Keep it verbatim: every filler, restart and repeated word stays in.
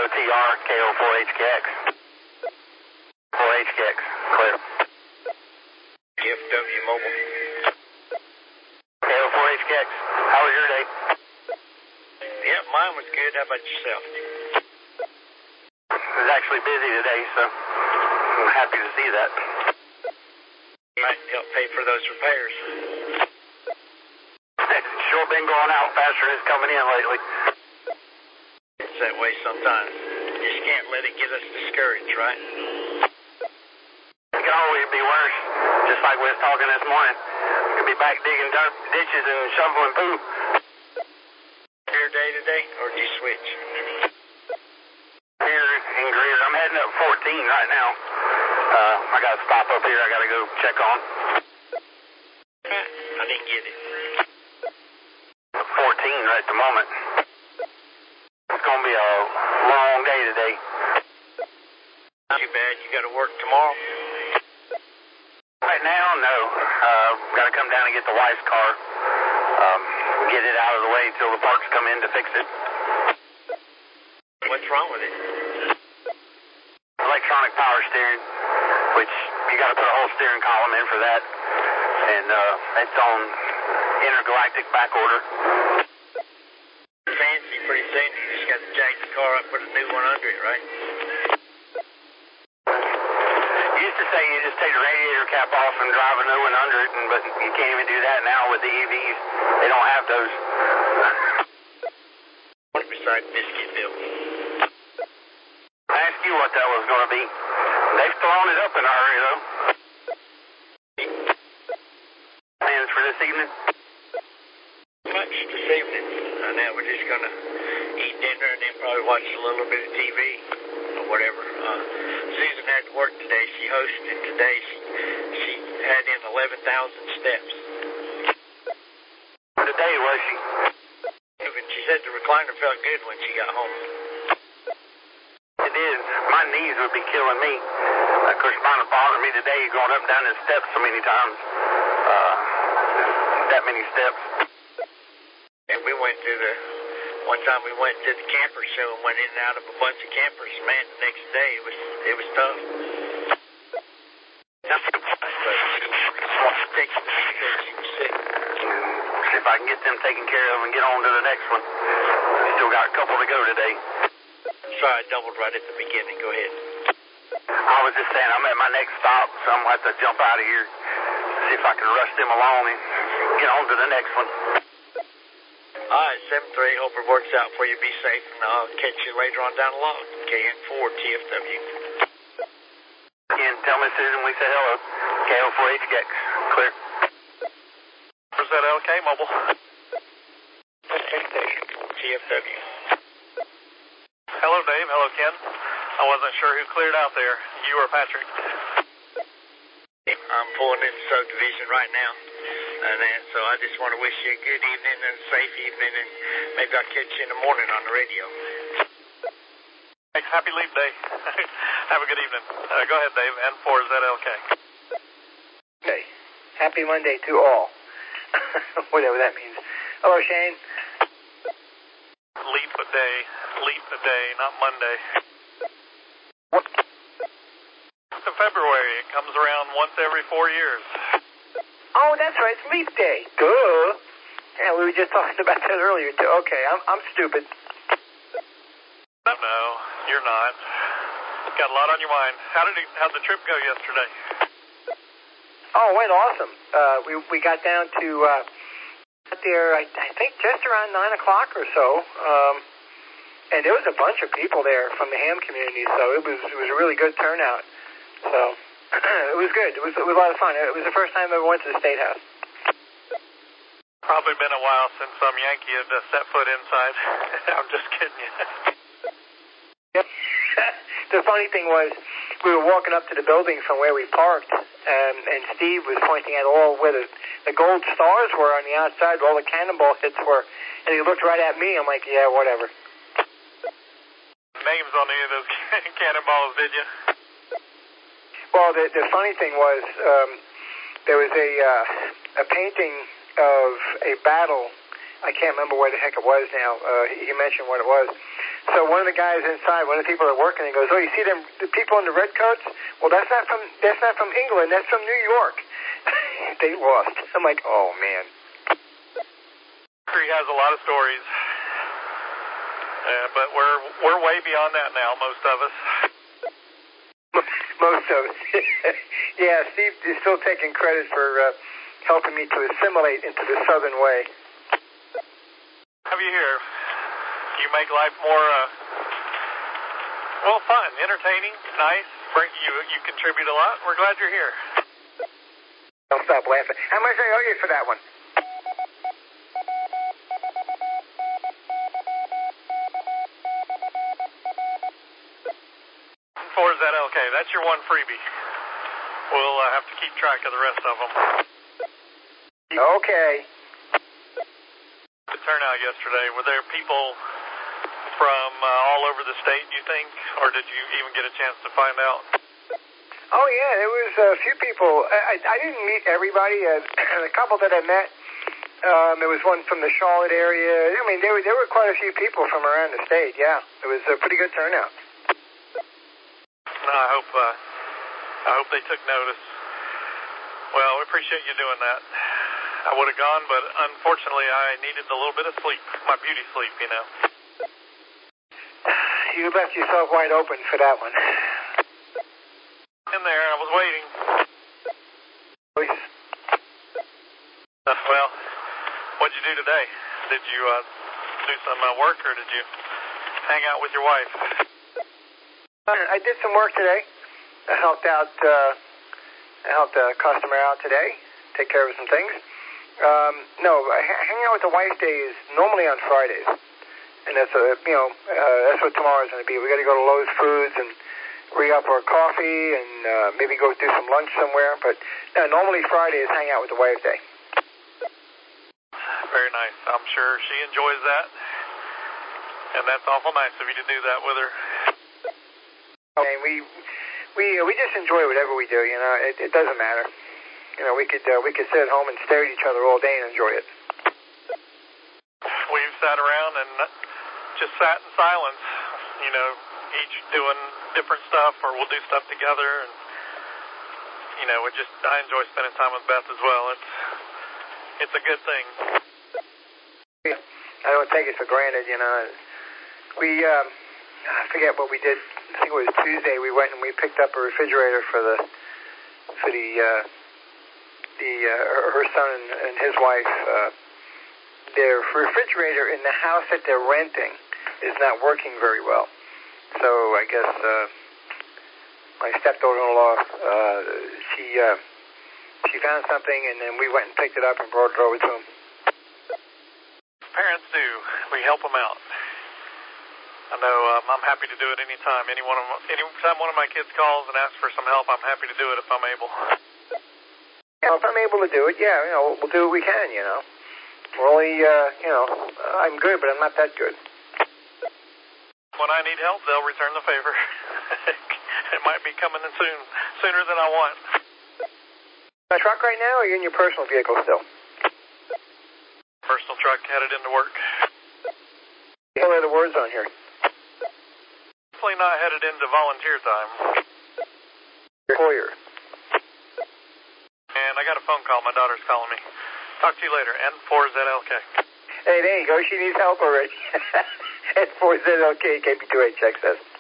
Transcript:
T R, K O four H K X. four H K X, clear. T F W mobile. K O four H K X, how was your day? Yeah, mine was good. How about yourself? It was actually busy today, so I'm happy to see that. Might help pay for those repairs. It's sure been going out faster than it's coming in lately. It's that way sometimes. Just can't let it get us discouraged, right? It can always be worse. Just like we was talking this morning. Could be back digging dirt ditches and shoveling poo. Your day today, or did you switch? Here in Greer, I'm heading up fourteen right now. Uh, I got to stop up here. I got to go check on. I didn't get it. fourteen right at the moment. It's going to be a long day today. Not too bad. You got to work tomorrow? Right now, no. Uh, got to come down and get the wife's car. Um, get it out of the way till the parts come in to fix it. What's wrong with it? Electronic power steering, which you got to put a whole steering column in for that. And uh, it's on intergalactic back order. Fancy, pretty soon you just got to jack the car up, put a new one under it, right? Used to say you just take the radiator cap off and drive a new one under it, and, but you can't even do that now with the E Vs. They don't have those. What beside Biscuitville? I asked you what that was going to be. They've thrown it up in a hurry, though. Plans for this evening? Much this evening. Uh, now we're just going to eat dinner and then probably watch a little bit of T V or whatever. Uh, Susan had to work today. She hosted today. She she had in eleven thousand steps. Today, was she? Even she said the recliner felt good when she got home. It is. My knees would be killing me. Of course, mine would bother me today going up and down the steps so many times. Uh, that many steps. And we went to the, one time we went to the camper show and went in and out of a bunch of campers. Man, the next day it was, it was tough. But she wants to take some because she was sick. See if I can get them taken care of and get on to the next one. Still got a couple to go today. Sorry, I doubled right at the beginning. Go ahead. I was just saying, I'm at my next stop, so I'm going to have to jump out of here. See if I can rush them along and get on to the next one. All right, seven three. Hope it works out for you. Be safe, and I'll catch you later on down the log. K N four T F W. Again, tell Miss Susan we say hello. K O four H K X. Clear. Is that L K mobile? T F W. Hello, Dave. Hello, Ken. I wasn't sure who cleared out there, you or Patrick. I'm pulling in the subdivision right now. And then, so I just want to wish you a good evening and a safe evening, and maybe I'll catch you in the morning on the radio. Thanks. Happy leap day. Have a good evening. Uh, go ahead, Dave. N four Z L K. Okay. Happy Monday to all. Whatever that means. Hello, Shane. Leap a day. Leap a day, not Monday. What? It's in February. It comes around once every four years. Oh, that's right. It's Leap Day. Duh. Yeah, we were just talking about that earlier, too. Okay, I'm I'm stupid. No, no, you're not. Got a lot on your mind. How did it, how'd the trip go yesterday? Oh, it went awesome. Uh, we we got down to uh, got there, I, I think, just around nine o'clock or so. Um, and there was a bunch of people there from the ham community, so it was it was a really good turnout. So it was good. It was it was a lot of fun. It was the first time I ever went to the State House. Probably been a while since some Yankee had uh, set foot inside. I'm just kidding you. Yep. The funny thing was, we were walking up to the building from where we parked, um, and Steve was pointing at all where the, the gold stars were on the outside, where all the cannonball hits were, and he looked right at me. I'm like, yeah, whatever. Names on any of those cannonballs, did you? Well, the, the funny thing was, um, there was a uh, a painting of a battle. I can't remember where the heck it was now. Uh, he, he mentioned what it was. So one of the guys inside, one of the people that are working, he goes, "Oh, you see them the people in the red coats? Well, that's not from that's not from England. That's from New York." They lost. I'm like, "Oh man." He has a lot of stories, uh, but we're we're way beyond that now. Most of us. Most of us. Yeah, Steve is still taking credit for uh, helping me to assimilate into the Southern way. Have you here? You make life more, uh, well, fun, entertaining, nice. Bring, you you contribute a lot. We're glad you're here. Don't stop laughing. How much I owe you for that one? four Z L K, that's your one freebie. We'll uh, have to keep track of the rest of them. Okay. The turnout yesterday, were there people from uh, all over the state, you think? Or did you even get a chance to find out? Oh, yeah, there was a few people. I, I didn't meet everybody. Uh, a couple that I met, um, there was one from the Charlotte area. I mean, there were, there were quite a few people from around the state, yeah. It was a pretty good turnout. No, I hope, uh, I hope they took notice. Well, we appreciate you doing that. I would have gone, but unfortunately I needed a little bit of sleep, my beauty sleep, you know. You left yourself wide open for that one. In there, I was waiting. Uh, well, what'd you do today? Did you uh, do some uh, work, or did you hang out with your wife? I did some work today. I helped out, uh, I helped a customer out today, take care of some things. Um, no, hanging out with the wife day is normally on Fridays. And that's, a, you know, uh, that's what tomorrow's going to be. We got to go to Lowe's Foods and re-up our coffee and uh, maybe go do some lunch somewhere. But no, normally Friday is hang out with the wife day. Very nice. I'm sure she enjoys that. And that's awful nice of you to do that with her. And we we we just enjoy whatever we do. You know, it, it doesn't matter. You know, we could uh, we could sit at home and stare at each other all day and enjoy it. We've sat around and just sat in silence. You know, each doing different stuff, or we'll do stuff together. And you know, we just I enjoy spending time with Beth as well. It's it's a good thing. I don't take it for granted. You know, we um, I forget what we did. I think it was Tuesday. We went and we picked up a refrigerator for the for the uh, the uh, her son and, and his wife. Uh, their refrigerator in the house that they're renting is not working very well. So I guess uh, my stepdaughter-in-law uh, she uh, she found something, and then we went and picked it up and brought it over to them. Parents do. We help them out. I know um, I'm happy to do it anytime. Any one of anytime one of my kids calls and asks for some help, I'm happy to do it if I'm able. Yeah, if I'm able to do it, yeah, you know, we'll do what we can, you know. We're only, uh, you know, I'm good, but I'm not that good. When I need help, they'll return the favor. It might be coming in soon, sooner than I want. My truck right now, or are you in your personal vehicle still? Personal truck headed into work. What are the words on here? Definitely not headed into volunteer time. Employer. And I got a phone call. My daughter's calling me. Talk to you later. N four Z L K. Hey, there you go. She needs help already. N four Z L K, K B two H X S.